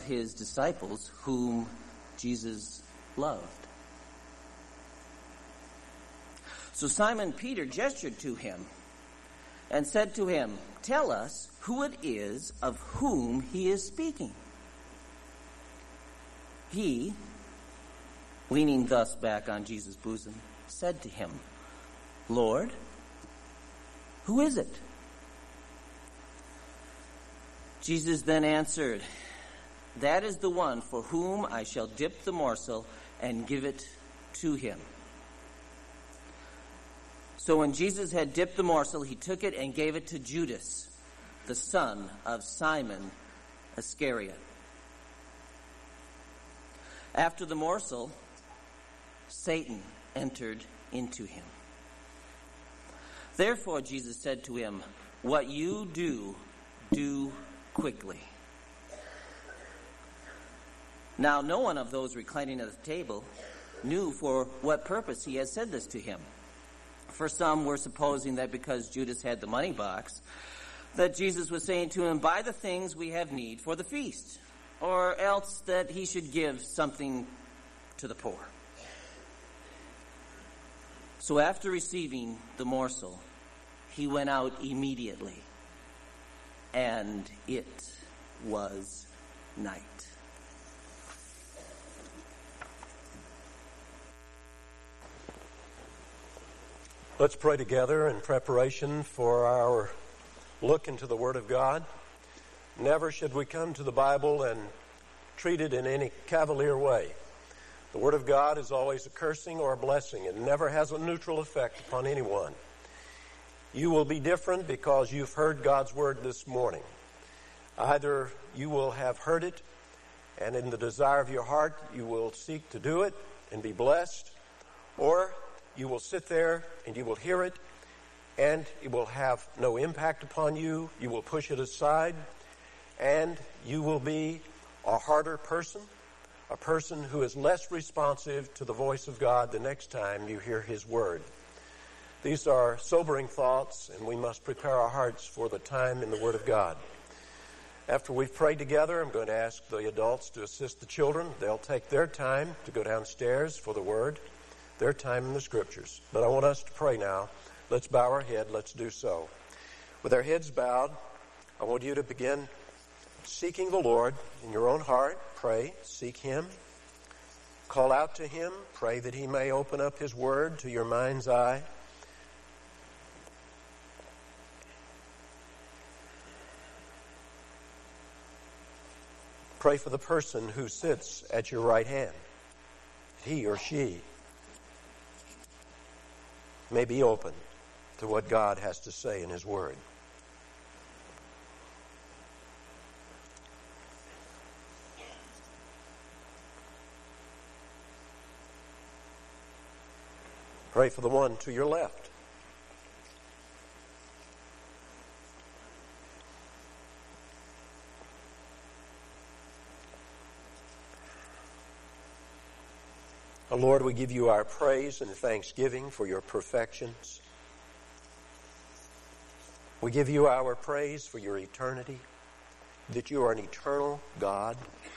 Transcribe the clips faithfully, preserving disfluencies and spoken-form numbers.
his disciples whom Jesus loved. So Simon Peter gestured to him and said to him, "Tell us who it is of whom he is speaking." He, leaning thus back on Jesus' bosom, said to him, "Lord, who is it?" Jesus then answered, "That is the one for whom I shall dip the morsel and give it to him." So when Jesus had dipped the morsel, he took it and gave it to Judas, the son of Simon Iscariot. After the morsel, Satan entered into him. Therefore Jesus said to him, "What you do, do quickly." Now no one of those reclining at the table knew for what purpose he had said this to him. For some were supposing that because Judas had the money box, that Jesus was saying to him, "Buy the things we have need for the feast," or else that he should give something to the poor. So after receiving the morsel, he went out immediately, and it was night. Let's pray together in preparation for our look into the Word of God. Never should we come to the Bible and treat it in any cavalier way. The Word of God is always a cursing or a blessing. It never has a neutral effect upon anyone. You will be different because you've heard God's Word this morning. Either you will have heard it, and in the desire of your heart you will seek to do it and be blessed, or you will sit there and you will hear it, and it will have no impact upon you. You will push it aside, and you will be a harder person, a person who is less responsive to the voice of God the next time you hear His Word. These are sobering thoughts, and we must prepare our hearts for the time in the Word of God. After we've prayed together, I'm going to ask the adults to assist the children. They'll take their time to go downstairs for the Word, their time in the Scriptures. But I want us to pray now. Let's bow our head. Let's do so. With our heads bowed, I want you to begin seeking the Lord in your own heart. Pray, seek Him. Call out to Him. Pray that He may open up His Word to your mind's eye. Pray for the person who sits at your right hand. He or she may be open to what God has to say in His Word. Pray for the one to your left. Oh, Lord, we give you our praise and thanksgiving for your perfections. We give you our praise for your eternity, that you are an eternal God,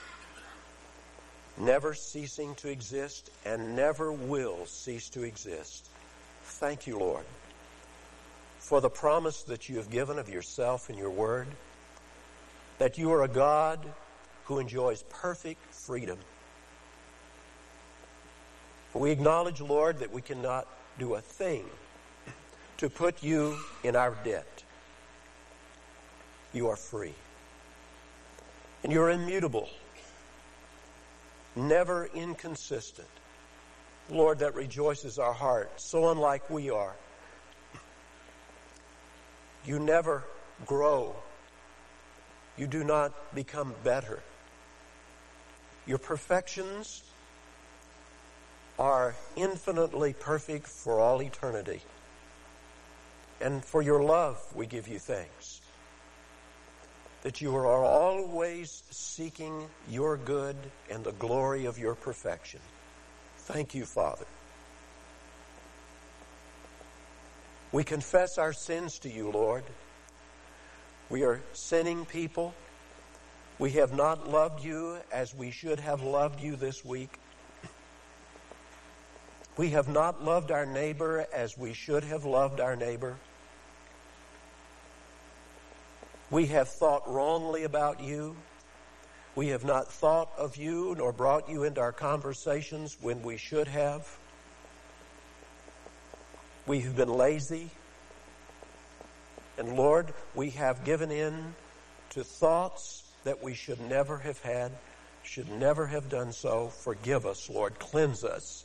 never ceasing to exist and never will cease to exist. Thank you, Lord, for the promise that you have given of yourself in your word, that you are a God who enjoys perfect freedom. We acknowledge, Lord, that we cannot do a thing to put you in our debt. You are free. And you're immutable, never inconsistent. Lord, that rejoices our heart, so unlike we are. You never grow. You do not become better. Your perfections are infinitely perfect for all eternity. And for your love, we give you thanks. That you are always seeking your good and the glory of your perfection. Thank you, Father. We confess our sins to you, Lord. We are sinning people. We have not loved you as we should have loved you this week. We have not loved our neighbor as we should have loved our neighbor. We have thought wrongly about you. We have not thought of you nor brought you into our conversations when we should have. We have been lazy. And Lord, we have given in to thoughts that we should never have had, should never have done so. Forgive us, Lord. Cleanse us.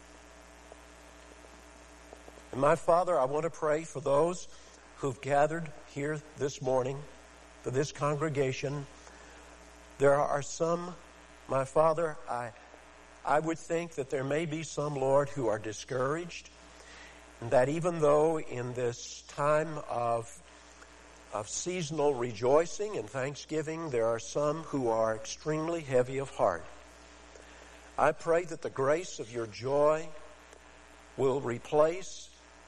And my Father, I want to pray for those who've gathered here this morning, for this congregation. There are some, my Father, I, I would think that there may be some, Lord, who are discouraged, and that even though in this time of, of seasonal rejoicing and thanksgiving, there are some who are extremely heavy of heart. I pray that the grace of your joy will replace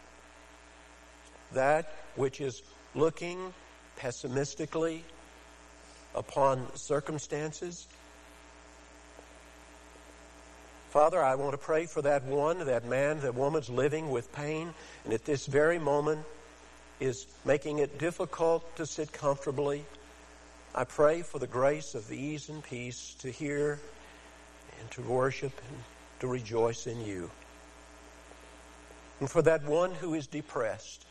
that which is looking pessimistically upon circumstances. Father, I want to pray for that one, that man, that woman's living with pain, and at this very moment is making it difficult to sit comfortably. I pray for the grace of ease and peace to hear and to worship and to rejoice in you. And for that one who is depressed,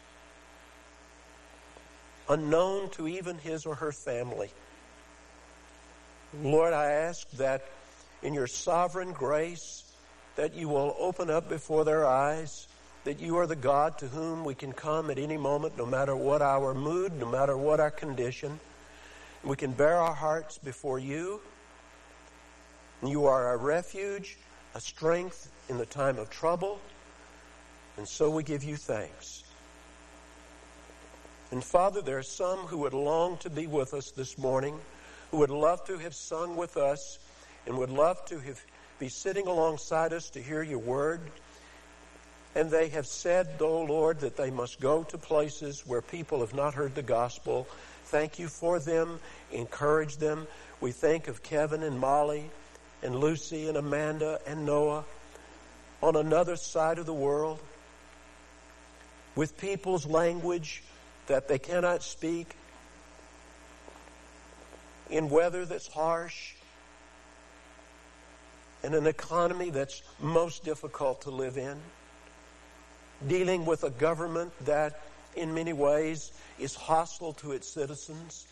unknown to even his or her family, Lord, I ask that in your sovereign grace that you will open up before their eyes, that you are the God to whom we can come at any moment, no matter what our mood, no matter what our condition. We can bear our hearts before you. You are a refuge, a strength in the time of trouble, and so we give you thanks. And Father, there are some who would long to be with us this morning, who would love to have sung with us and would love to have, be sitting alongside us to hear your word. And they have said, though, Lord, that they must go to places where people have not heard the gospel. Thank you for them. Encourage them. We think of Kevin and Molly and Lucy and Amanda and Noah on another side of the world with people's language that they cannot speak, in weather that's harsh, in an economy that's most difficult to live in, dealing with a government that in many ways is hostile to its citizens.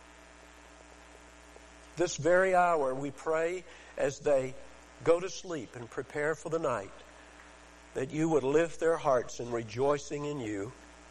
This very hour we pray as they go to sleep and prepare for the night, that you would lift their hearts in rejoicing in you.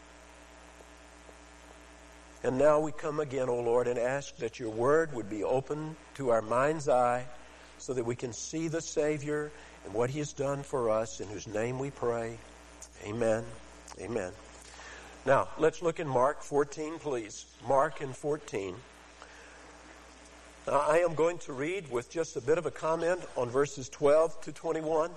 And now we come again, O Lord, and ask that your word would be open to our mind's eye so that we can see the Savior and what he has done for us, in whose name we pray. Amen. Amen. Now, let's look in Mark fourteen, please. Mark in fourteen. Now, I am going to read with just a bit of a comment on verses twelve to twenty-one.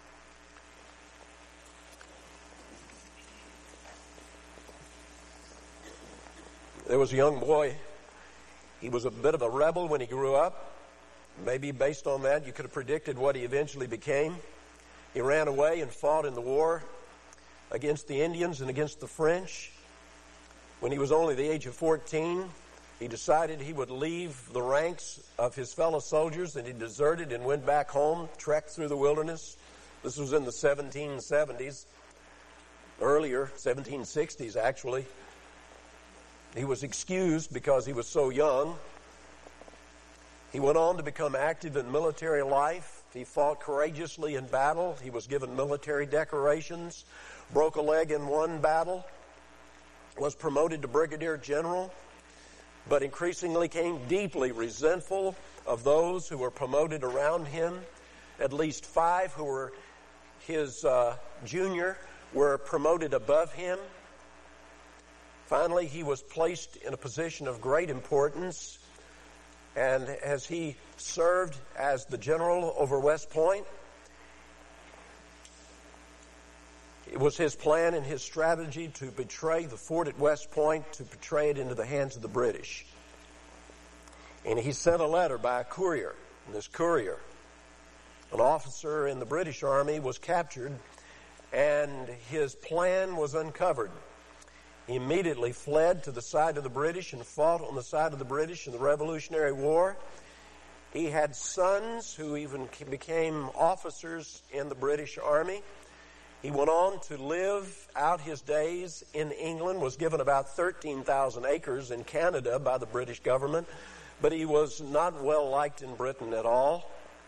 There was a young boy. He was a bit of a rebel when he grew up. Maybe based on that, you could have predicted what he eventually became. He ran away and fought in the war against the Indians and against the French. When he was only the age of fourteen, he decided he would leave the ranks of his fellow soldiers, and he deserted and went back home, trekked through the wilderness. This was in the seventeen seventies, earlier, seventeen sixties actually. He was excused because he was so young. He went on to become active in military life. He fought courageously in battle. He was given military decorations, broke a leg in one battle, was promoted to brigadier general, but increasingly became deeply resentful of those who were promoted around him. At least five who were his uh, junior were promoted above him. Finally, he was placed in a position of great importance, and as he served as the general over West Point, it was his plan and his strategy to betray the fort at West Point, to betray it into the hands of the British. And he sent a letter by a courier. And this courier, an officer in the British Army, was captured, and his plan was uncovered. He immediately fled to the side of the British and fought on the side of the British in the Revolutionary War. He had sons who even became officers in the British Army. He went on to live out his days in England, was given about thirteen thousand acres in Canada by the British government, but he was not well liked in Britain at all.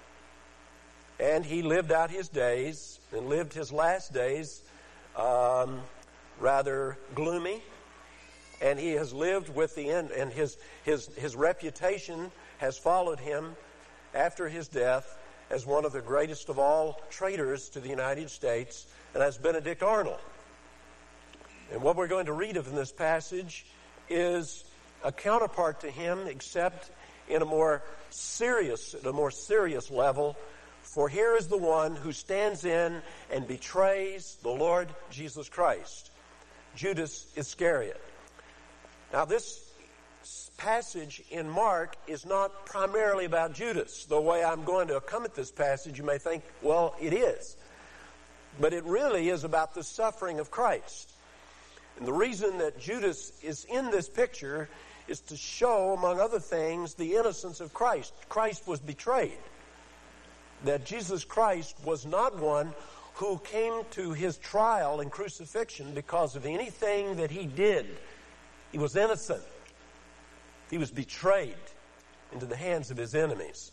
And he lived out his days and lived his last days um, rather gloomy. And he has lived with the end, and his, his, his reputation has followed him after his death as one of the greatest of all traitors to the United States, and that's Benedict Arnold. And what we're going to read of in this passage is a counterpart to him, except in a more serious, at a more serious level. For here is the one who stands in and betrays the Lord Jesus Christ, Judas Iscariot. Now, this passage in Mark is not primarily about Judas. The way I'm going to come at this passage, you may think, well, it is. But it really is about the suffering of Christ. And the reason that Judas is in this picture is to show, among other things, the innocence of Christ. Christ was betrayed. That Jesus Christ was not one who came to his trial and crucifixion because of anything that he did. He was innocent. He was betrayed into the hands of his enemies.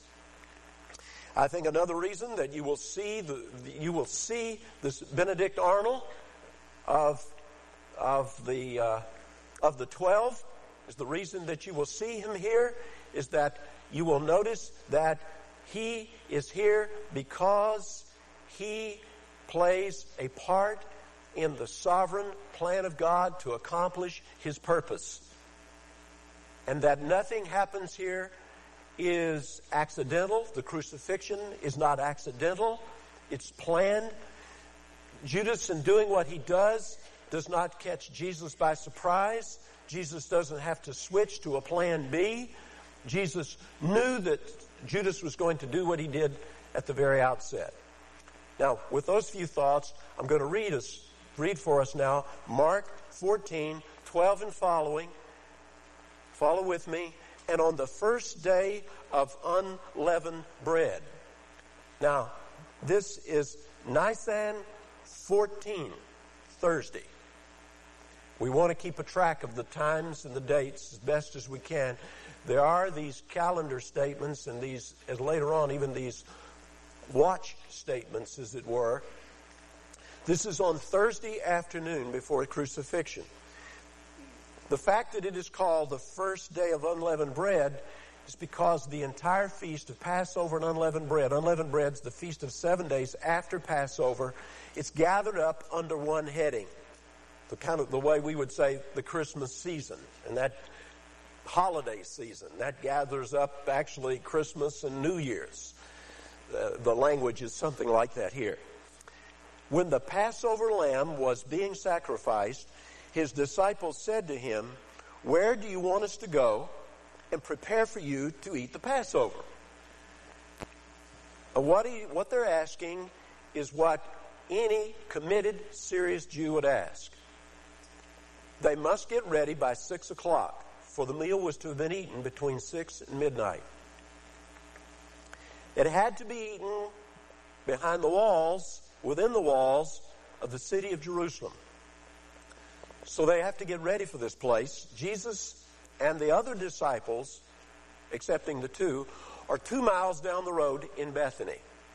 I think another reason that you will see the you will see this Benedict Arnold of of the uh, of the twelve is the reason that you will see him here is that you will notice that he is here because he plays a part in the sovereign plan of God to accomplish his purpose. And that nothing happens here is accidental. The crucifixion is not accidental. It's planned. Judas, in doing what he does, does not catch Jesus by surprise. Jesus doesn't have to switch to a plan B. Jesus knew that Judas was going to do what he did at the very outset. Now, with those few thoughts, I'm going to read us, read for us now Mark fourteen, twelve and following. Follow with me. And on the first day of unleavened bread. Now, this is Nisan fourteen, Thursday. We want to keep a track of the times and the dates as best as we can. There are these calendar statements and these, as later on, even these watch statements, as it were. This is on Thursday afternoon before crucifixion. The fact that it is called the first day of unleavened bread is because the entire feast of Passover and unleavened bread, unleavened bread is the feast of seven days after Passover, it's gathered up under one heading. The kind of the way we would say the Christmas season and that holiday season. That gathers up actually Christmas and New Year's. Uh, the language is something like that here. When the Passover lamb was being sacrificed, his disciples said to him, "Where do you want us to go and prepare for you to eat the Passover?" And what, he, what they're asking is what any committed, serious Jew would ask. They must get ready by six o'clock, for the meal was to have been eaten between six and midnight. It had to be eaten behind the walls, within the walls of the city of Jerusalem. So they have to get ready for this place. Jesus and the other disciples, excepting the two, are two miles down the road in Bethany.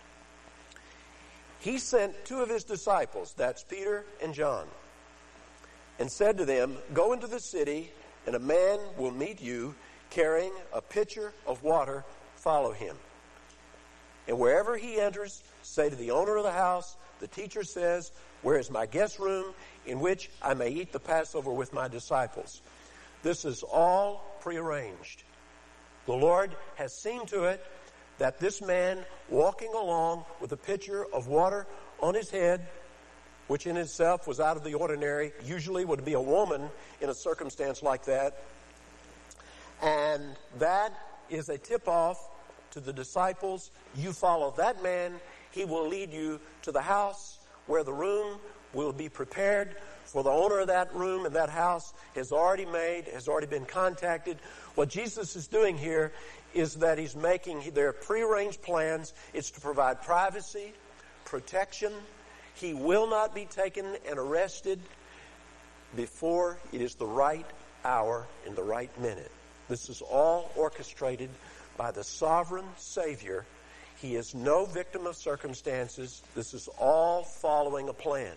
He sent two of his disciples, that's Peter and John, and said to them, "Go into the city, and a man will meet you carrying a pitcher of water. Follow him. And wherever he enters, say to the owner of the house, the teacher says, 'Where is my guest room in which I may eat the Passover with my disciples?'" This is all prearranged. The Lord has seen to it that this man walking along with a pitcher of water on his head, which in itself was out of the ordinary, usually would be a woman in a circumstance like that, and that is a tip-off to the disciples. You follow that man. He will lead you to the house where the room will be prepared. For the owner of that room and that house has already made, has already been contacted. What Jesus is doing here is that he's making their prearranged plans. It's to provide privacy, protection. He will not be taken and arrested before it is the right hour in the right minute. This is all orchestrated by the sovereign Savior. He is no victim of circumstances. This is all following a plan.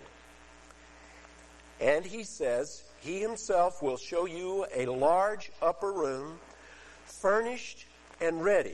And he says, he himself will show you a large upper room, furnished and ready,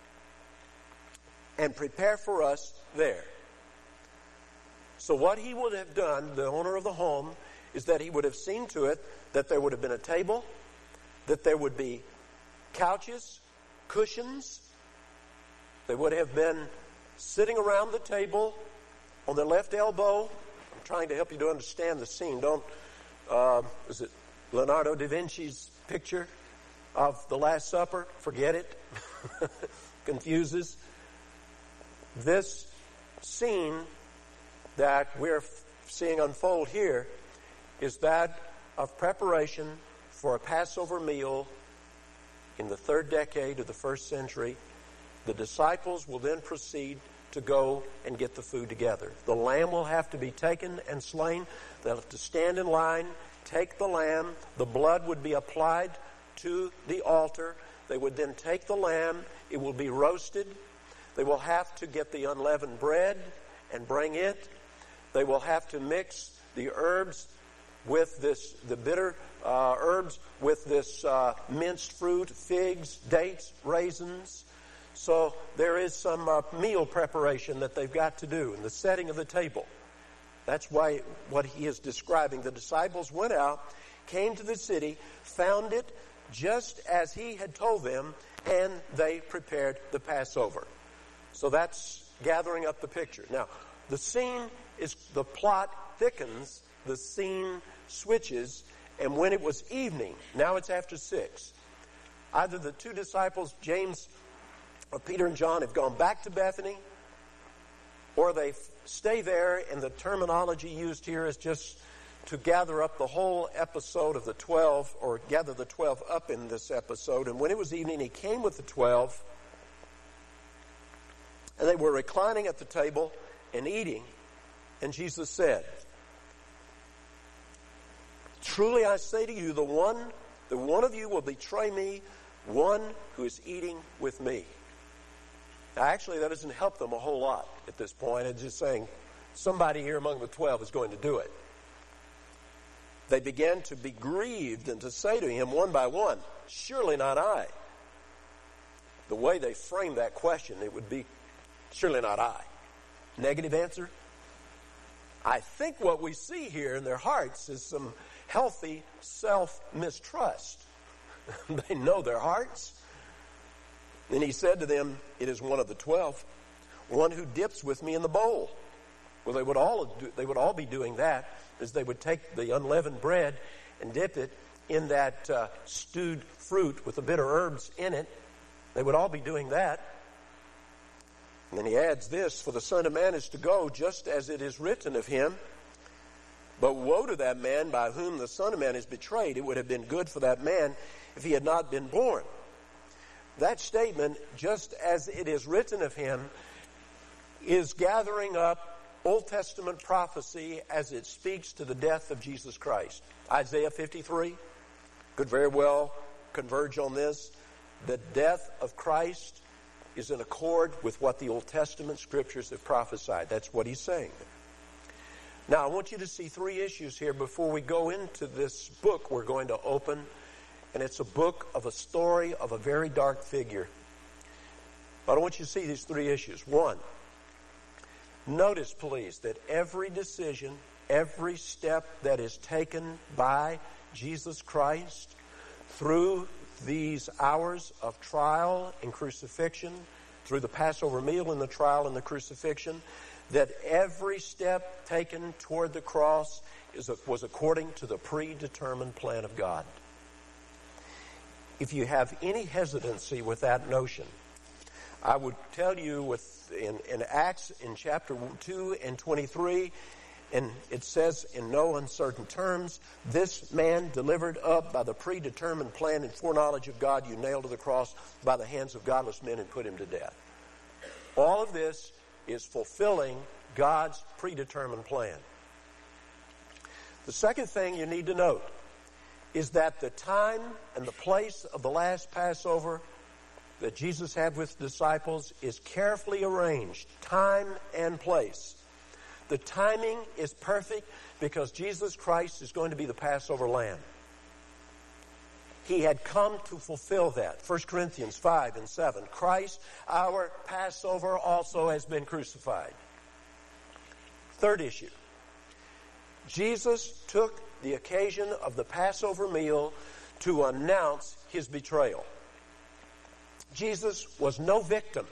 and prepare for us there. So what he would have done, the owner of the home, is that he would have seen to it that there would have been a table, that there would be couches, cushions. They would have been sitting around the table on their left elbow. I'm trying to help you to understand the scene. Don't, uh, is it Leonardo da Vinci's picture of the Last Supper? Forget it. Confuses. This scene that we're seeing unfold here is that of preparation for a Passover meal in the third decade of the first century. The disciples will then proceed to go and get the food together. The lamb will have to be taken and slain. They'll have to stand in line, take the lamb. The blood would be applied to the altar. They would then take the lamb. It will be roasted. They will have to get the unleavened bread and bring it. They will have to mix the herbs with this, the bitter uh, herbs with this uh, minced fruit, figs, dates, raisins. So there is some uh, meal preparation that they've got to do in the setting of the table. That's why what he is describing. The disciples went out, came to the city, found it just as he had told them, and they prepared the Passover. So that's gathering up the picture. Now, the scene is, the plot thickens, the scene switches, and when it was evening, now it's after six, either the two disciples, James or Peter and John, have gone back to Bethany, or they stay there, and the terminology used here is just to gather up the whole episode of the twelve, or gather the twelve up in this episode. And when it was evening, he came with the twelve, and they were reclining at the table and eating. And Jesus said, "Truly I say to you, the one, the one of you will betray me, one who is eating with me." Now, actually, that doesn't help them a whole lot at this point. It's just saying somebody here among the twelve is going to do it. They began to be grieved and to say to him one by one, "Surely not I." The way they framed that question, it would be, "Surely not I." Negative answer. I think what we see here in their hearts is some healthy self-mistrust. They know their hearts. And he said to them, "It is one of the twelve, one who dips with me in the bowl." Well, they would all do, they would all be doing that, as they would take the unleavened bread and dip it in that uh, stewed fruit with the bitter herbs in it. They would all be doing that. And then he adds this, "For the Son of Man is to go just as it is written of him. But woe to that man by whom the Son of Man is betrayed. It would have been good for that man if he had not been born." That statement, "just as it is written of him," is gathering up Old Testament prophecy as it speaks to the death of Jesus Christ. Isaiah fifty-three could very well converge on this. The death of Christ is in accord with what the Old Testament scriptures have prophesied. That's what he's saying. Now, I want you to see three issues here before we go into this book we're going to open. And it's a book of a story of a very dark figure. But I want you to see these three issues. One, notice, please, that every decision, every step that is taken by Jesus Christ through these hours of trial and crucifixion, through the Passover meal and the trial and the crucifixion, that every step taken toward the cross is, was according to the predetermined plan of God. if you have any hesitancy with that notion, I would tell you with in, in Acts in chapter two and twenty-three, and it says in no uncertain terms, this man delivered up by the predetermined plan and foreknowledge of God, you nailed to the cross by the hands of godless men and put him to death. All of this is fulfilling God's predetermined plan. The second thing you need to note is that the time and the place of the last Passover that Jesus had with the disciples is carefully arranged, time and place. The timing is perfect because Jesus Christ is going to be the Passover lamb. He had come to fulfill that. First Corinthians five and seven. Christ, our Passover, also has been crucified. Third issue. Jesus took the occasion of the Passover meal to announce his betrayal. Jesus was no victim.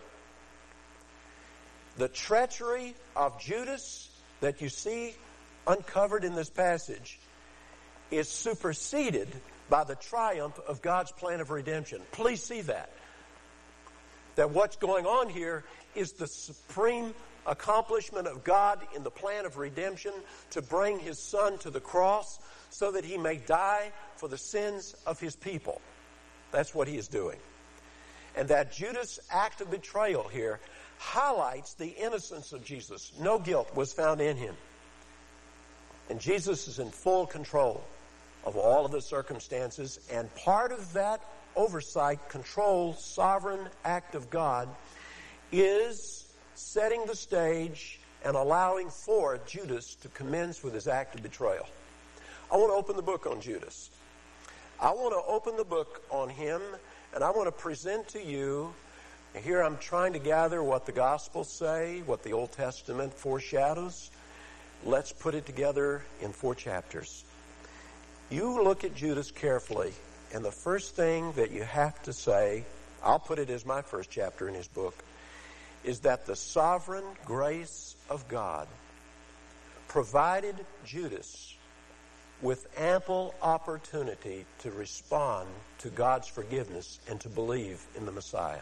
The treachery of Judas that you see uncovered in this passage is superseded by the triumph of God's plan of redemption. Please see that. That what's going on here is the supreme accomplishment of God in the plan of redemption to bring his Son to the cross so that he may die for the sins of his people. That's what he is doing. And that Judas' act of betrayal here highlights the innocence of Jesus. No guilt was found in him. And Jesus is in full control of all of the circumstances, and part of that oversight, control, sovereign act of God is setting the stage and allowing for Judas to commence with his act of betrayal. I want to open the book on Judas. I want to open the book on him, and I want to present to you, and here I'm trying to gather what the Gospels say, what the Old Testament foreshadows. Let's put it together in four chapters. You look at Judas carefully, and the first thing that you have to say, I'll put it as my first chapter in his book, is that the sovereign grace of God provided Judas with ample opportunity to respond to God's forgiveness and to believe in the Messiah.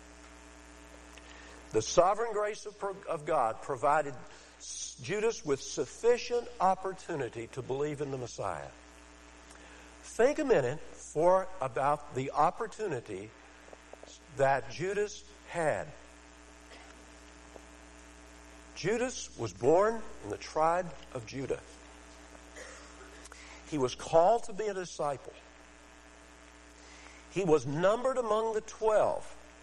The sovereign grace of, of God provided Judas with sufficient opportunity to believe in the Messiah. Think a minute for about the opportunity that Judas had. Judas was born in the tribe of Judah. He was called to be a disciple. He was numbered among the twelve.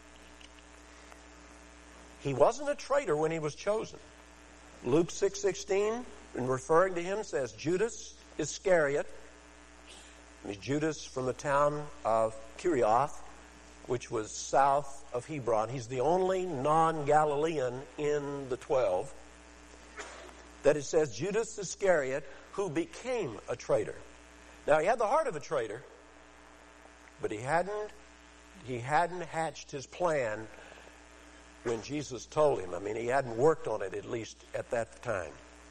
He wasn't a traitor when he was chosen. Luke six sixteen, in referring to him, says Judas Iscariot. He's Judas from the town of Kirioth, which was south of Hebron. He's the only non-Galilean in the twelve. That it says Judas Iscariot, who became a traitor. Now, he had the heart of a traitor, but he hadn't, he hadn't hatched his plan when Jesus told him. I mean, he hadn't worked on it, at least at that time.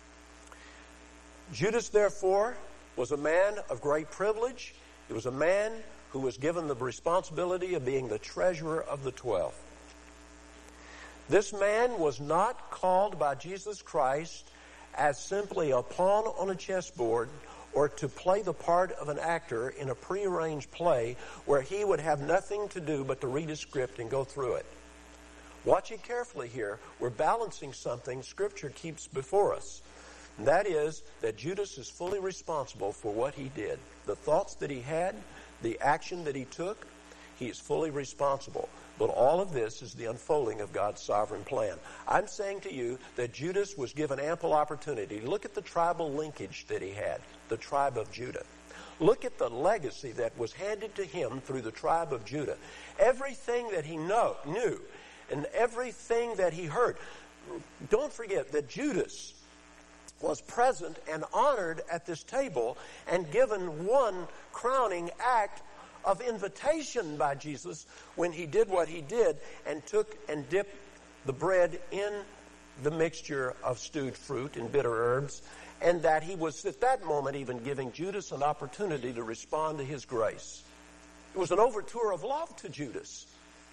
Judas, therefore, was a man of great privilege. He was a man who was given the responsibility of being the treasurer of the twelve. This man was not called by Jesus Christ as simply a pawn on a chessboard or to play the part of an actor in a prearranged play where he would have nothing to do but to read a script and go through it. Watch it carefully here. We're balancing something Scripture keeps before us. And that is that Judas is fully responsible for what he did. The thoughts that he had, the action that he took, he is fully responsible. But all of this is the unfolding of God's sovereign plan. I'm saying to you that Judas was given ample opportunity. Look at the tribal linkage that he had, the tribe of Judah. Look at the legacy that was handed to him through the tribe of Judah. Everything that he know, knew and everything that he heard. Don't forget that Judas was present and honored at this table and given one crowning act of invitation by Jesus when he did what he did and took and dipped the bread in the mixture of stewed fruit and bitter herbs, and that he was at that moment even giving Judas an opportunity to respond to his grace. It was an overture of love to Judas.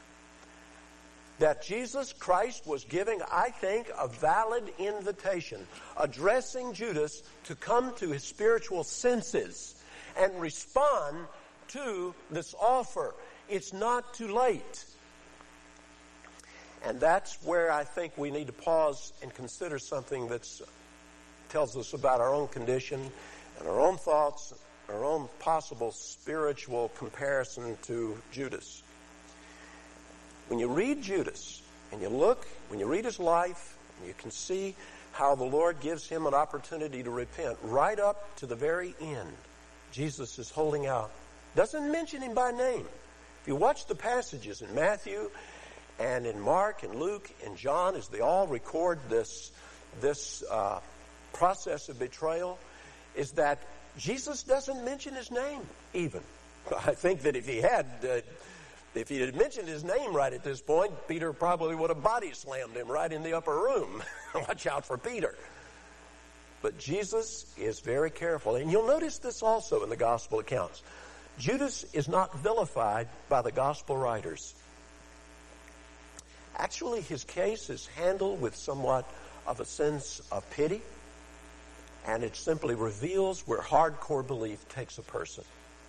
That Jesus Christ was giving, I think, a valid invitation, addressing Judas to come to his spiritual senses and respond to this offer. It's not too late. And that's where I think we need to pause and consider something that tells us about our own condition and our own thoughts, our own possible spiritual comparison to Judas. When you read Judas and you look, when you read his life, you can see how the Lord gives him an opportunity to repent right up to the very end. Jesus is holding out. Doesn't mention him by name. If you watch the passages in Matthew and in Mark and Luke and John as they all record this, this uh, process of betrayal, is that Jesus doesn't mention his name even. I think that if he had... Uh, If he had mentioned his name right at this point, Peter probably would have body slammed him right in the upper room. Watch out for Peter. But Jesus is very careful. And you'll notice this also in the gospel accounts. Judas is not vilified by the gospel writers. Actually, his case is handled with somewhat of a sense of pity. And it simply reveals where hardcore belief takes a person.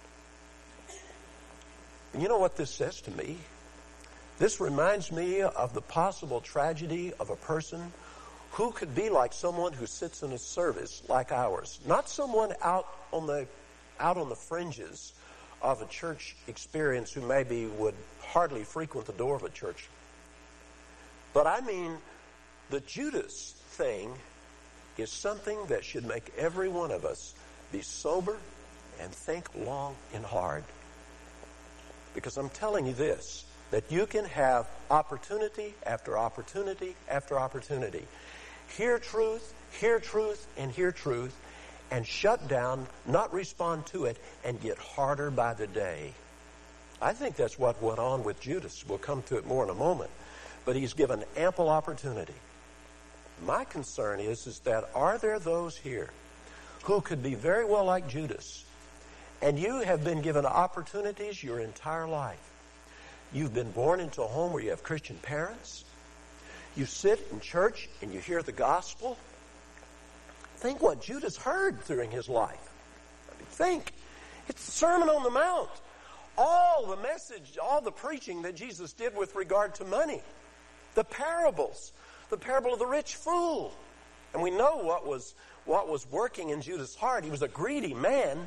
You know what this says to me? This reminds me of the possible tragedy of a person who could be like someone who sits in a service like ours. Not someone out on the out on the fringes of a church experience who maybe would hardly frequent the door of a church. But I mean, the Judas thing is something that should make every one of us be sober and think long and hard. Because I'm telling you this, that you can have opportunity after opportunity after opportunity. Hear truth, hear truth, and hear truth, and shut down, not respond to it, and get harder by the day. I think that's what went on with Judas. We'll come to it more in a moment. But he's given ample opportunity. My concern is, is that are there those here who could be very well like Judas? And you have been given opportunities your entire life. You've been born into a home where you have Christian parents. You sit in church and you hear the gospel. Think what Judas heard during his life. I mean, think. It's the Sermon on the Mount. All the message, all the preaching that Jesus did with regard to money. The parables. The parable of the rich fool. And we know what was, what was working in Judas' heart. He was a greedy man.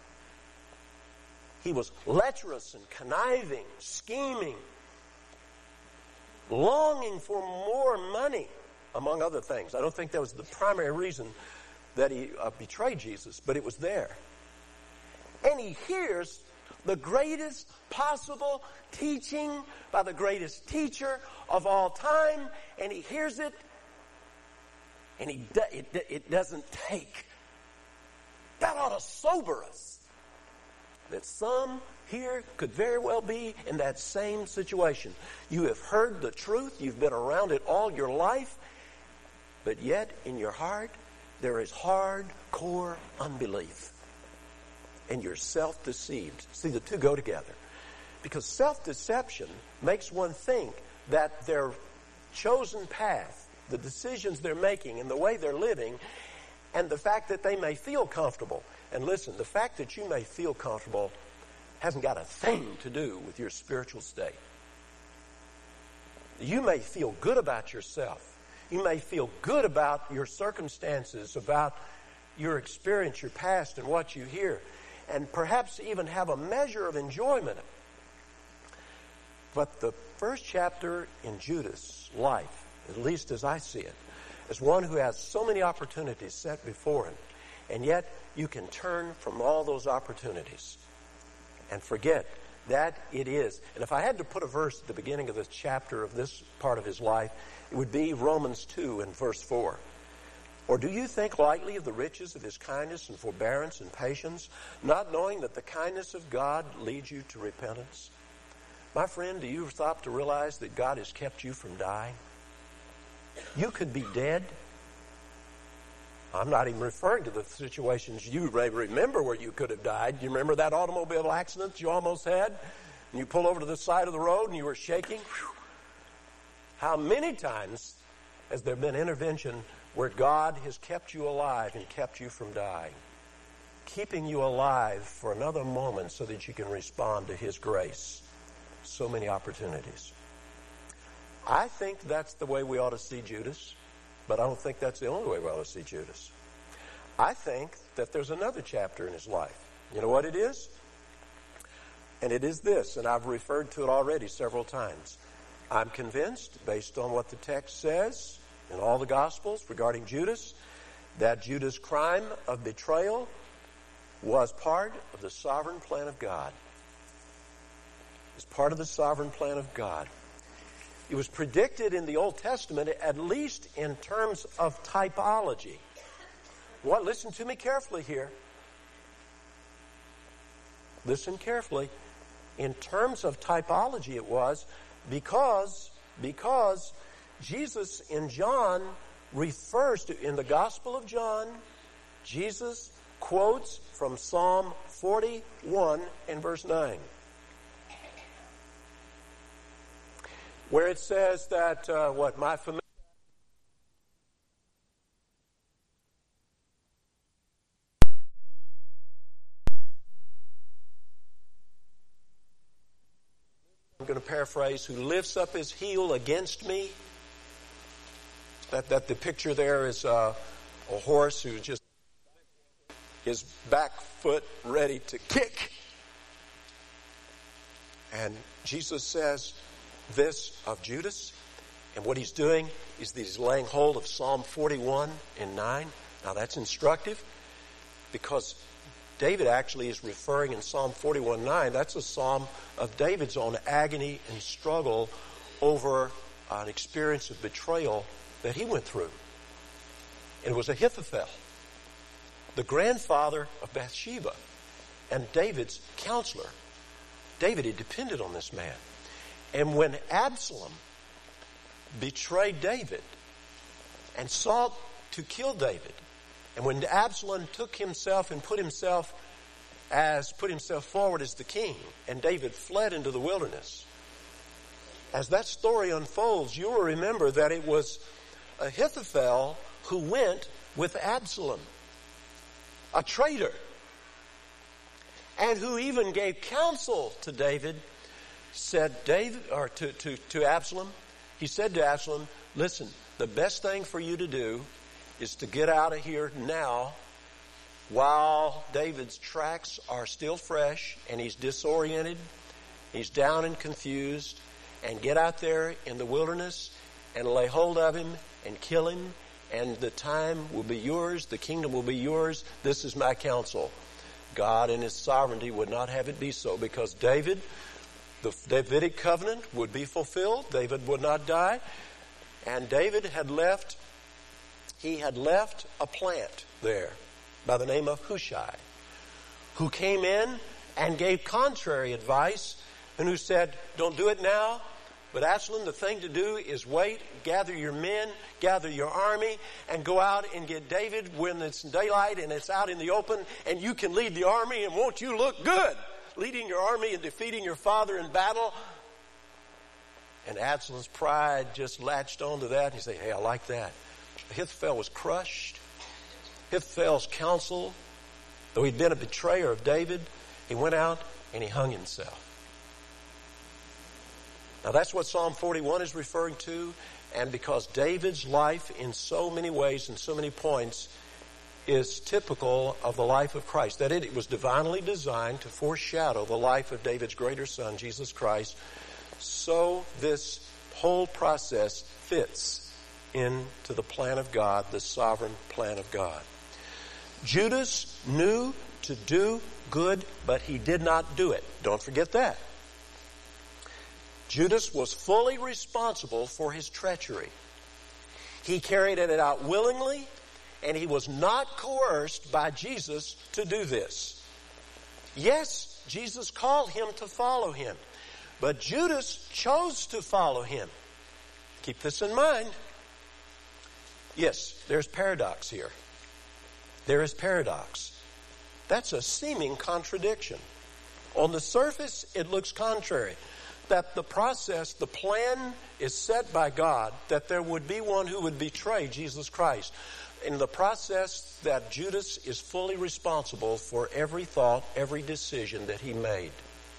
He was lecherous and conniving, scheming, longing for more money, among other things. I don't think that was the primary reason that he uh, betrayed Jesus, but it was there. And he hears the greatest possible teaching by the greatest teacher of all time, and he hears it, and he do, it, it doesn't take. That ought to sober us. That some here could very well be in that same situation. You have heard the truth. You've been around it all your life. But yet, in your heart, there is hardcore unbelief. And you're self-deceived. See, the two go together. Because self-deception makes one think that their chosen path, the decisions they're making and the way they're living, and the fact that they may feel comfortable. And listen, the fact that you may feel comfortable hasn't got a thing to do with your spiritual state. You may feel good about yourself. You may feel good about your circumstances, about your experience, your past, and what you hear, and perhaps even have a measure of enjoyment. But the first chapter in Judas' life, at least as I see it, is one who has so many opportunities set before him, and yet you can turn from all those opportunities and forget that it is. And if I had to put a verse at the beginning of this chapter of this part of his life, it would be Romans two and verse four. Or do you think lightly of the riches of his kindness and forbearance and patience, not knowing that the kindness of God leads you to repentance? My friend, do you stop to realize that God has kept you from dying? You could be dead. I'm not even referring to the situations you may remember where you could have died. You remember that automobile accident you almost had? And you pull over to the side of the road and you were shaking? Whew. How many times has there been intervention where God has kept you alive and kept you from dying? Keeping you alive for another moment so that you can respond to His grace. So many opportunities. I think that's the way we ought to see Judas, but I don't think that's the only way we ought to see Judas. I think that there's another chapter in his life. You know what it is? And it is this, and I've referred to it already several times. I'm convinced, based on what the text says in all the Gospels regarding Judas, that Judas' crime of betrayal was part of the sovereign plan of God. It's part of the sovereign plan of God. It was predicted in the Old Testament, at least in terms of typology. What? Listen to me carefully here. Listen carefully. In terms of typology it was because, because Jesus in John refers to, in the Gospel of John, Jesus quotes from Psalm forty-one and verse nine. Where it says that, uh, what, my familiar... I'm going to paraphrase, who lifts up his heel against me. That, that the picture there is uh, a horse who just his back foot ready to kick. And Jesus says this of Judas, and what he's doing is that he's laying hold of Psalm forty-one and nine. Now that's instructive because David actually is referring in Psalm forty-one nine, that's a psalm of David's own agony and struggle over an experience of betrayal that he went through. And it was Ahithophel, the grandfather of Bathsheba and David's counselor. David had depended on this man. And when Absalom betrayed David and sought to kill David, and when Absalom took himself and put himself as put himself forward as the king, and David fled into the wilderness, as that story unfolds, you will remember that it was Ahithophel who went with Absalom, a traitor, and who even gave counsel to David. Said David, or to, to, to Absalom, he said to Absalom, listen, the best thing for you to do is to get out of here now while David's tracks are still fresh and he's disoriented, he's down and confused, and get out there in the wilderness and lay hold of him and kill him, and the time will be yours, the kingdom will be yours. This is my counsel. God in His sovereignty would not have it be so, because David, the Davidic covenant would be fulfilled. David would not die. And David had left, he had left a plant there by the name of Hushai, who came in and gave contrary advice, and who said, don't do it now, but Absalom, the thing to do is wait, gather your men, gather your army, and go out and get David when it's daylight and it's out in the open, and you can lead the army, and won't you look good leading your army and defeating your father in battle? And Absalom's pride just latched onto that. He said, hey, I like that. Ahithophel was crushed. Ahithophel's counsel, though he'd been a betrayer of David, he went out and he hung himself. Now that's what Psalm forty-one is referring to, and because David's life in so many ways and so many points is typical of the life of Christ, that it, it was divinely designed to foreshadow the life of David's greater son, Jesus Christ, so this whole process fits into the plan of God, the sovereign plan of God. Judas knew to do good, but he did not do it. Don't forget that. Judas was fully responsible for his treachery. He carried it out willingly, and he was not coerced by Jesus to do this. Yes, Jesus called him to follow him, but Judas chose to follow him. Keep this in mind. Yes, there's paradox here. there is paradox. That's a seeming contradiction. On the surface, it looks contrary. That the process, the plan is set by God that there would be one who would betray Jesus Christ. In the process, that Judas is fully responsible for every thought, every decision that he made.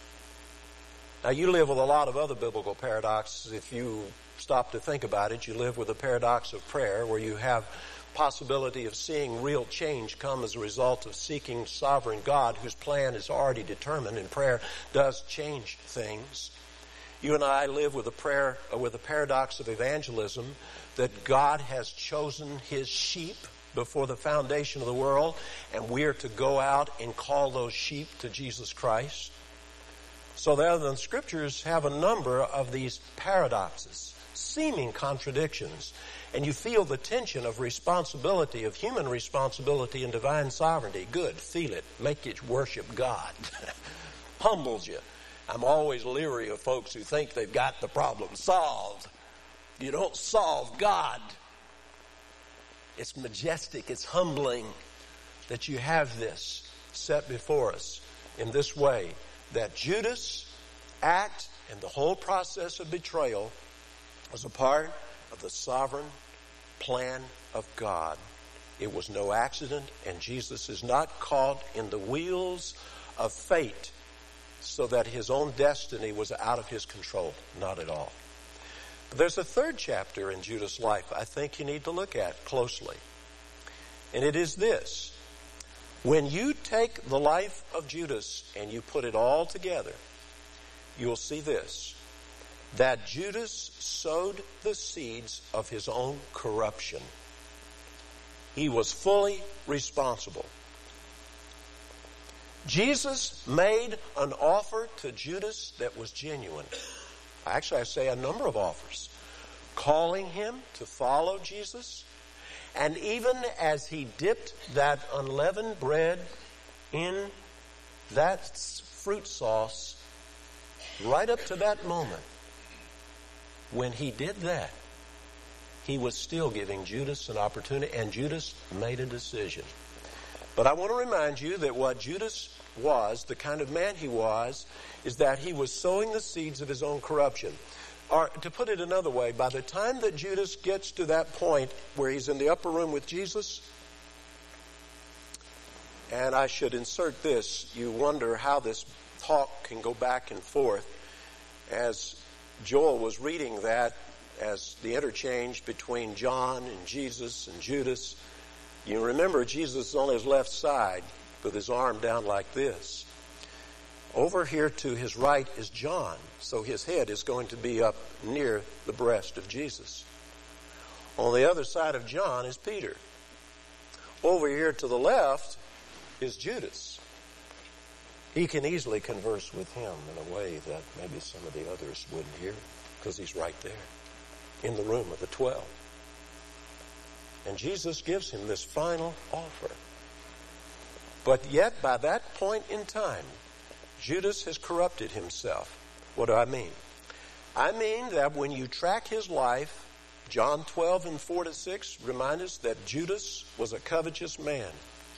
Now, you live with a lot of other biblical paradoxes. If you stop to think about it, you live with the paradox of prayer, where you have possibility of seeing real change come as a result of seeking sovereign God whose plan is already determined, and prayer does change things. You and I live with a prayer, with a paradox of evangelism, that God has chosen His sheep before the foundation of the world, and we are to go out and call those sheep to Jesus Christ. So there, the Scriptures have a number of these paradoxes, seeming contradictions, and you feel the tension of responsibility, of human responsibility and divine sovereignty. Good, feel it, make it worship God. Humbles you. I'm always leery of folks who think they've got the problem solved. You don't solve God. It's majestic, it's humbling that you have this set before us in this way, that Judas' act and the whole process of betrayal was a part of the sovereign plan of God. It was no accident, and Jesus is not caught in the wheels of fate so that his own destiny was out of his control. Not at all. But there's a third chapter in Judas' life I think you need to look at closely. And it is this. When you take the life of Judas and you put it all together, you'll see this. That Judas sowed the seeds of his own corruption. He was fully responsible. Jesus made an offer to Judas that was genuine. Actually, I say a number of offers. Calling him to follow Jesus. And even as he dipped that unleavened bread in that fruit sauce, right up to that moment, when he did that, he was still giving Judas an opportunity, and Judas made a decision. But I want to remind you that what Judas was, the kind of man he was, is that he was sowing the seeds of his own corruption. Or, to put it another way, by the time that Judas gets to that point where he's in the upper room with Jesus, and I should insert this, you wonder how this talk can go back and forth. As Joel was reading that, as the interchange between John and Jesus and Judas, you remember Jesus is on his left side with his arm down like this. Over here to his right is John, so his head is going to be up near the breast of Jesus. On the other side of John is Peter. Over here to the left is Judas. He can easily converse with him in a way that maybe some of the others wouldn't hear, because he's right there in the room of the twelve. And Jesus gives him this final offer. But yet, by that point in time, Judas has corrupted himself. What do I mean? I mean that when you track his life, John twelve and four to six remind us that Judas was a covetous man.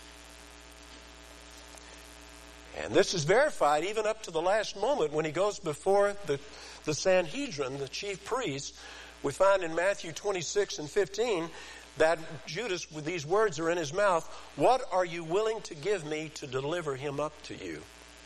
And this is verified even up to the last moment when he goes before the, the Sanhedrin, the chief priests. We find in Matthew twenty-six and fifteen that Judas, with these words are in his mouth, "What are you willing to give me to deliver him up to you?"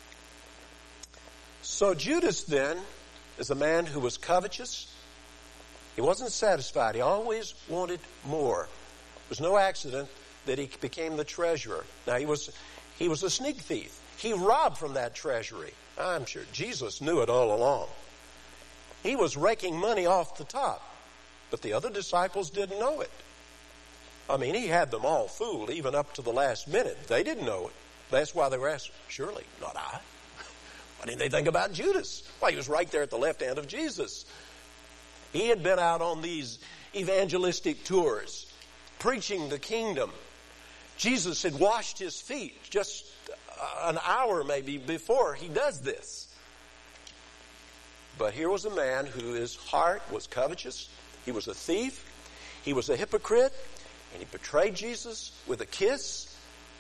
So Judas then is a man who was covetous. He wasn't satisfied. He always wanted more. It was no accident that he became the treasurer. Now, he was he was a sneak thief. He robbed from that treasury. I'm sure Jesus knew it all along. He was raking money off the top, but the other disciples didn't know it. I mean, he had them all fooled, even up to the last minute. They didn't know it. That's why they were asked, surely, not I. Why didn't they think about Judas? Why, he was right there at the left hand of Jesus. He had been out on these evangelistic tours, preaching the kingdom. Jesus had washed his feet just an hour maybe before he does this. But here was a man whose heart was covetous. He was a thief. He was a hypocrite. And he betrayed Jesus with a kiss.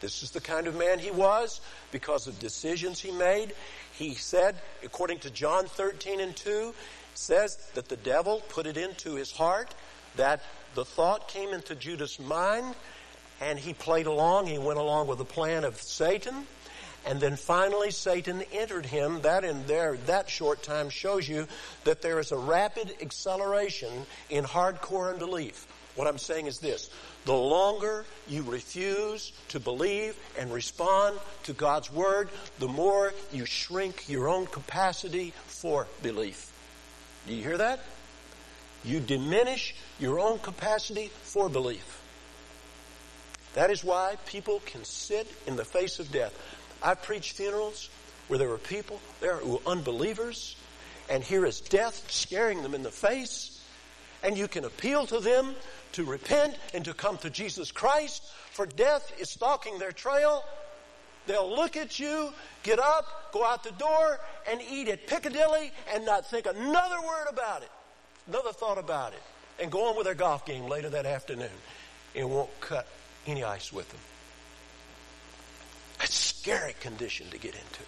This is the kind of man he was because of decisions he made. He said, according to John thirteen and two, says that the devil put it into his heart, that the thought came into Judas' mind, and he played along. He went along with the plan of Satan. And then finally Satan entered him. That in there, that short time shows you that there is a rapid acceleration in hardcore unbelief. What I'm saying is this: the longer you refuse to believe and respond to God's Word, the more you shrink your own capacity for belief. Do you hear that? You diminish your own capacity for belief. That is why people can sit in the face of death. I've preached funerals where there were people there who were unbelievers, and here is death scaring them in the face, and you can appeal to them to repent and to come to Jesus Christ, for death is stalking their trail. They'll look at you, get up, go out the door, and eat at Piccadilly and not think another word about it, another thought about it, and go on with their golf game later that afternoon. It won't cut any ice with them. It's a scary condition to get into.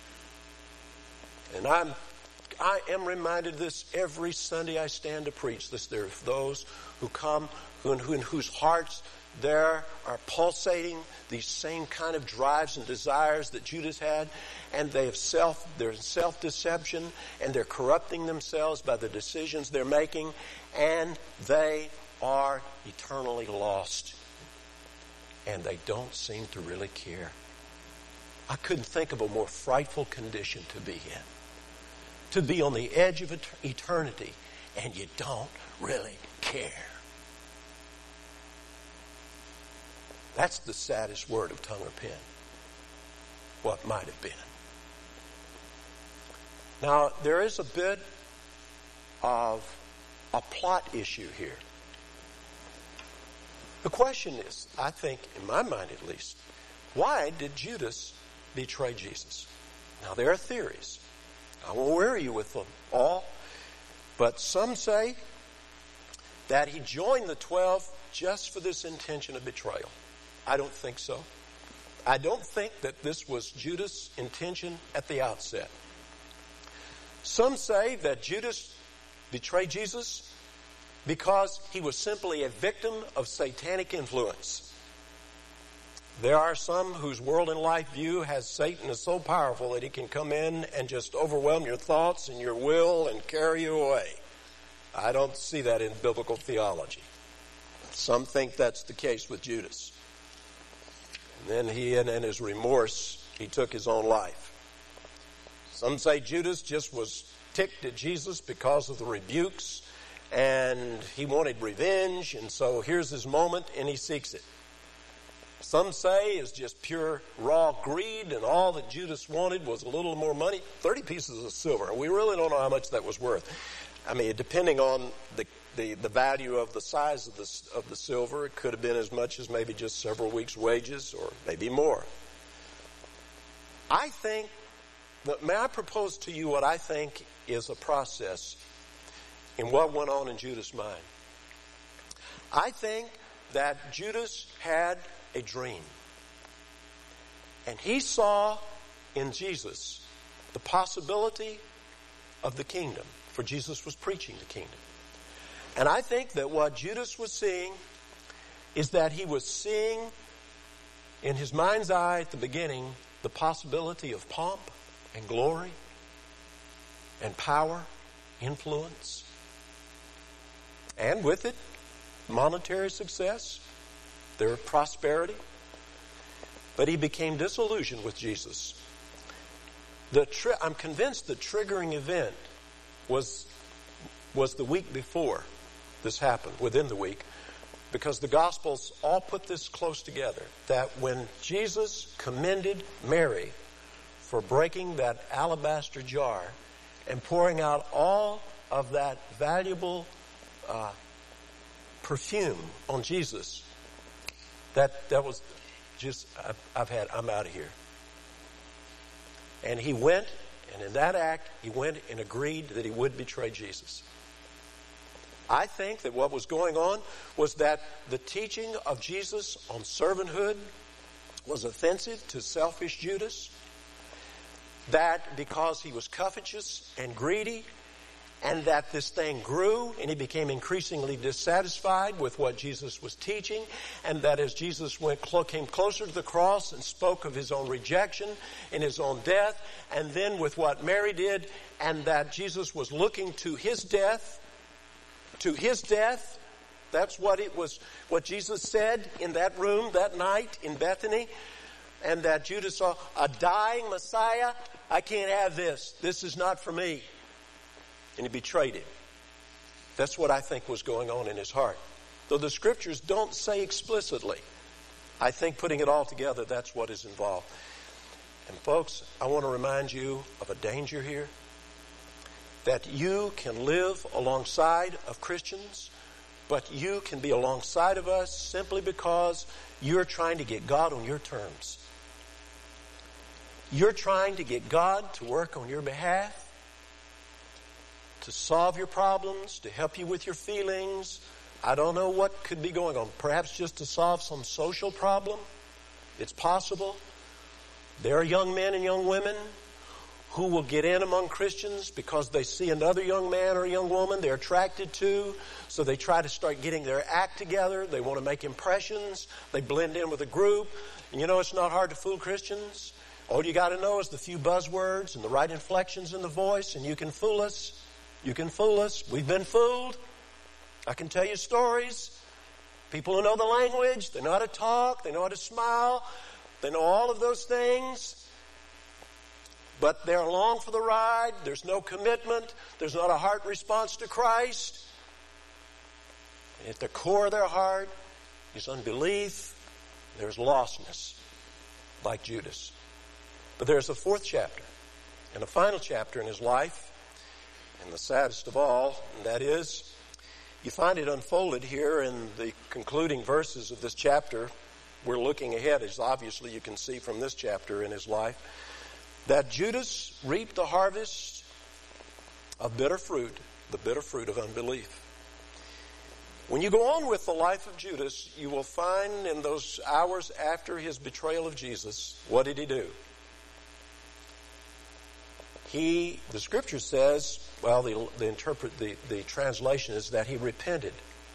And I'm, I am reminded of this every Sunday I stand to preach this. There are those who come who, who, in whose hearts there are pulsating these same kind of drives and desires that Judas had, and they have self, they're in self-deception, and they're corrupting themselves by the decisions they're making, and they are eternally lost. And they don't seem to really care. I couldn't think of a more frightful condition to be in. To be on the edge of eternity and you don't really care. That's the saddest word of tongue or pen. What might have been. Now, there is a bit of a plot issue here. The question is, I think, in my mind at least, why did Judas betray Jesus? Now, there are theories. I won't weary you with them all, but some say that he joined the twelve just for this intention of betrayal. I don't think so. I don't think that this was Judas' intention at the outset. Some say that Judas betrayed Jesus because he was simply a victim of satanic influence. There are some whose world and life view has Satan is so powerful that he can come in and just overwhelm your thoughts and your will and carry you away. I don't see that in biblical theology. Some think that's the case with Judas. And then he, in, in his remorse, he took his own life. Some say Judas just was ticked at Jesus because of the rebukes, and he wanted revenge, and so here's his moment, and he seeks it. Some say it's just pure raw greed, and all that Judas wanted was a little more money. thirty pieces of silver. We really don't know how much that was worth. I mean, depending on the the, the value of the size of the, of the silver, it could have been as much as maybe just several weeks' wages, or maybe more. I think, that, may I propose to you what I think is a process in what went on in Judas' mind. I think that Judas had a dream. And he saw in Jesus the possibility of the kingdom, for Jesus was preaching the kingdom. And I think that what Judas was seeing is that he was seeing in his mind's eye at the beginning the possibility of pomp and glory and power, influence, and with it, monetary success, their prosperity. But he became disillusioned with Jesus. The tri- I'm convinced the triggering event was, was the week before this happened, within the week, because the Gospels all put this close together, that when Jesus commended Mary for breaking that alabaster jar and pouring out all of that valuable uh, perfume on Jesus, that that was just, I've, I've had, I'm out of here. And he went, and in that act, he went and agreed that he would betray Jesus. I think that what was going on was that the teaching of Jesus on servanthood, was offensive to selfish Judas, that because he was covetous and greedy, and that this thing grew and he became increasingly dissatisfied with what Jesus was teaching, and that as Jesus went came closer to the cross and spoke of his own rejection and his own death, and then with what Mary did, and that Jesus was looking to his death, to his death. That's what it was, what Jesus said in that room that night in Bethany, and that Judas saw a dying Messiah. I can't have this. This is not for me. And he betrayed him. That's what I think was going on in his heart. Though the scriptures don't say explicitly, I think putting it all together, that's what is involved. And folks, I want to remind you of a danger here. That you can live alongside of Christians, but you can be alongside of us simply because you're trying to get God on your terms. You're trying to get God to work on your behalf, to solve your problems, to help you with your feelings. I don't know what could be going on. Perhaps just to solve some social problem. It's possible. There are young men and young women who will get in among Christians because they see another young man or a young woman they're attracted to. So they try to start getting their act together. They want to make impressions. They blend in with a group. And you know, it's not hard to fool Christians. All you got to know is the few buzzwords and the right inflections in the voice, and you can fool us. You can fool us. We've been fooled. I can tell you stories. People who know the language, they know how to talk, they know how to smile, they know all of those things. But they're along for the ride. There's no commitment. There's not a heart response to Christ. And at the core of their heart is unbelief. There's lostness, like Judas. But there's a fourth chapter and a final chapter in his life. And the saddest of all, and that is, you find it unfolded here in the concluding verses of this chapter. We're looking ahead, as obviously you can see from this chapter in his life, that Judas reaped the harvest of bitter fruit, the bitter fruit of unbelief. When you go on with the life of Judas, you will find in those hours after his betrayal of Jesus, what did he do? He, the scripture says, well, the, the interpret the, the translation is that he repented.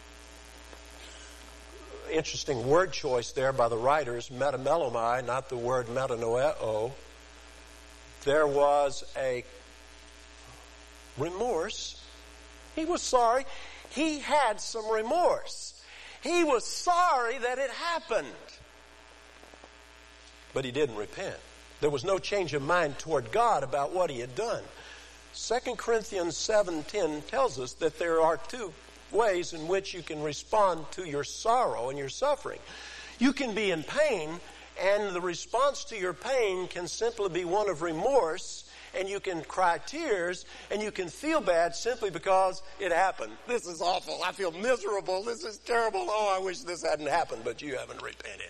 Interesting word choice there by the writers, metamelomai, not the word metanoeo. There was a remorse. He was sorry. He had some remorse. He was sorry that it happened. But he didn't repent. There was no change of mind toward God about what he had done. Second Corinthians seven ten tells us that there are two ways in which you can respond to your sorrow and your suffering. You can be in pain, and the response to your pain can simply be one of remorse, and you can cry tears, and you can feel bad simply because it happened. This is awful. I feel miserable. This is terrible. Oh, I wish this hadn't happened, but you haven't repented.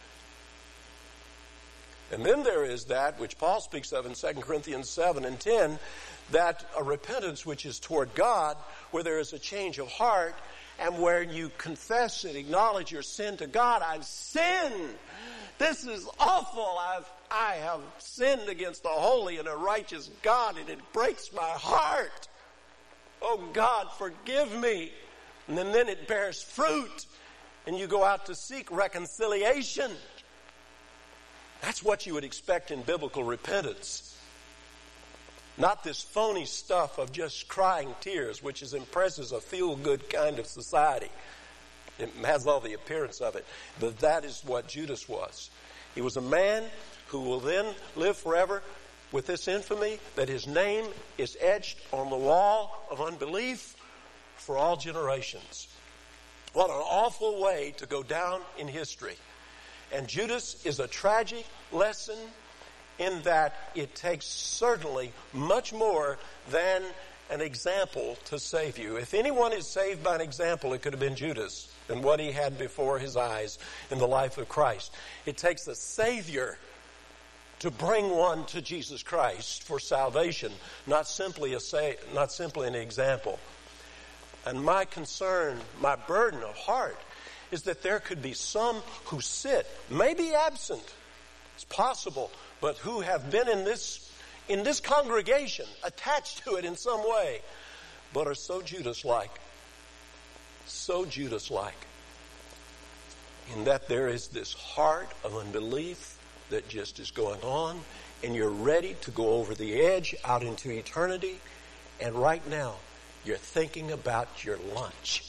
And then there is that which Paul speaks of in Second Corinthians seven and ten, that a repentance which is toward God, where there is a change of heart, and where you confess and acknowledge your sin to God. I've sinned. This is awful. I've, I have sinned against the holy and a righteous God, and it breaks my heart. Oh, God, forgive me. And then, then it bears fruit, and you go out to seek reconciliation. That's what you would expect in biblical repentance. Not this phony stuff of just crying tears, which is impresses a feel-good kind of society. It has all the appearance of it. But that is what Judas was. He was a man who will then live forever with this infamy that his name is etched on the wall of unbelief for all generations. What an awful way to go down in history. And Judas is a tragic lesson in that it takes certainly much more than an example to save you. If anyone is saved by an example, it could have been Judas and what he had before his eyes in the life of Christ. It takes a Savior to bring one to Jesus Christ for salvation, not simply a sa- not simply an example. And my concern, my burden of heart, is that there could be some who sit, maybe absent, It's possible, but who have been in this in this congregation, attached to it in some way, but are so Judas-like, so Judas-like, in that there is this heart of unbelief that just is going on, and you're ready to go over the edge out into eternity, and right now you're thinking about your lunch.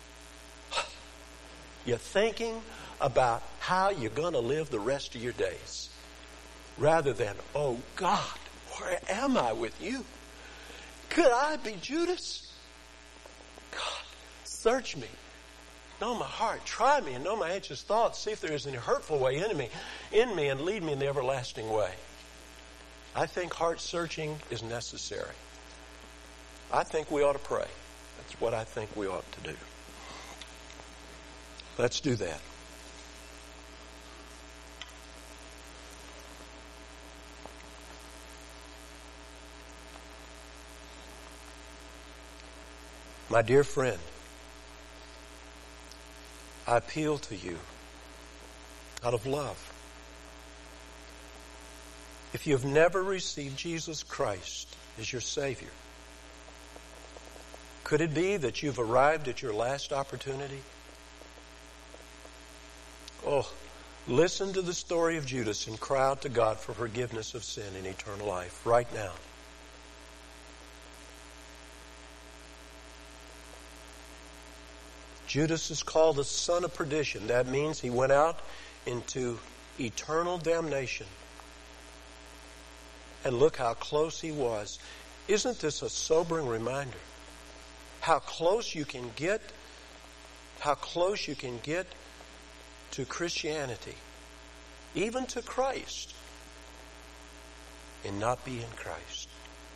You're thinking about how you're going to live the rest of your days, rather than, oh God, where am I with you? Could I be Judas? God, search me. Know my heart. Try me and know my anxious thoughts. See if there is any hurtful way in me, in me and lead me in the everlasting way. I think heart searching is necessary. I think we ought to pray. That's what I think we ought to do. Let's do that. My dear friend, I appeal to you out of love. If you have never received Jesus Christ as your Savior, could it be that you've arrived at your last opportunity? Oh, listen to the story of Judas and cry out to God for forgiveness of sin and eternal life right now. Judas is called the son of perdition. That means he went out into eternal damnation. And look how close he was. Isn't this a sobering reminder? How close you can get, how close you can get to Christianity, even to Christ, and not be in Christ.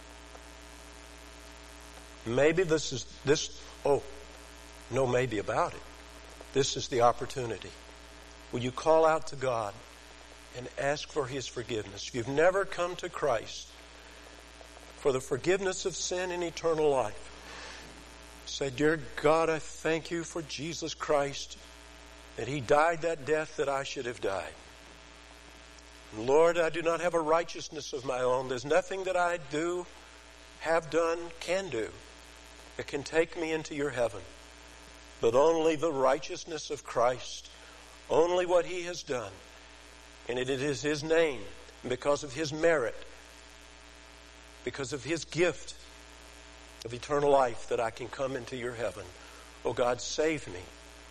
Maybe this is, this, oh, no maybe about it. This is the opportunity. Will you call out to God and ask for His forgiveness? If you've never come to Christ for the forgiveness of sin and eternal life, say, dear God, I thank you for Jesus Christ, that He died that death that I should have died. And Lord, I do not have a righteousness of my own. There's nothing that I do, have done, can do that can take me into your heaven. But only the righteousness of Christ, only what He has done. And it is His name, because of His merit, because of His gift of eternal life, that I can come into your heaven. Oh God, save me.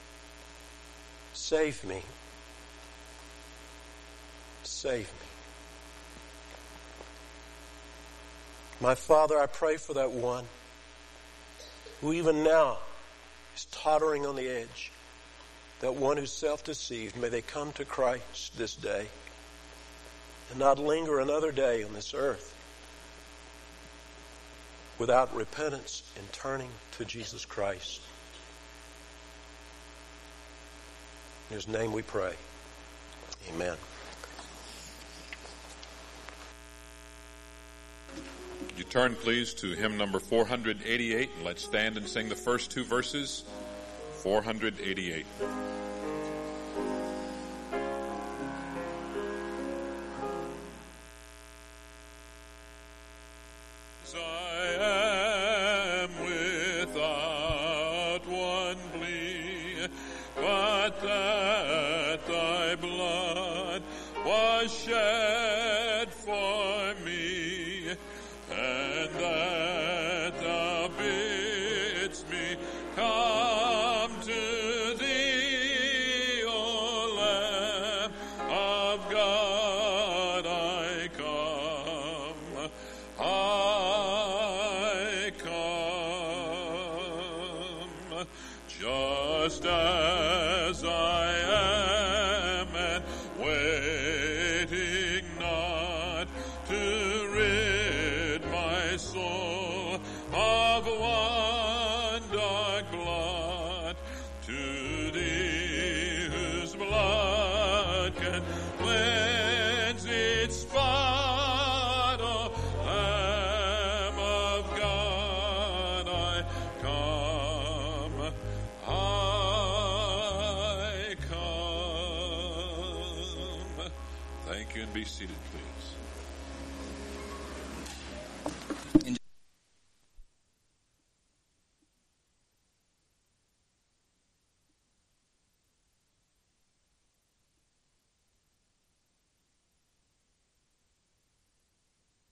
Save me. Save me. My Father, I pray for that one who even now is tottering on the edge, that one who's self-deceived. May they come to Christ this day and not linger another day on this earth without repentance and turning to Jesus Christ. In His name we pray. Amen. You turn, please, to hymn number four eighty-eight, and let's stand and sing the first two verses. four eighty-eight. I am without one plea, but that thy blood was shed for me, and that thou bidst me come to thee, O Lamb of God, I come, I come, just as I am, and waiting not to rid my soul of one dark blot, to thee whose blood can cleanse its spot, O Lamb of God, I come, I come. Thank you. you and be seated, please.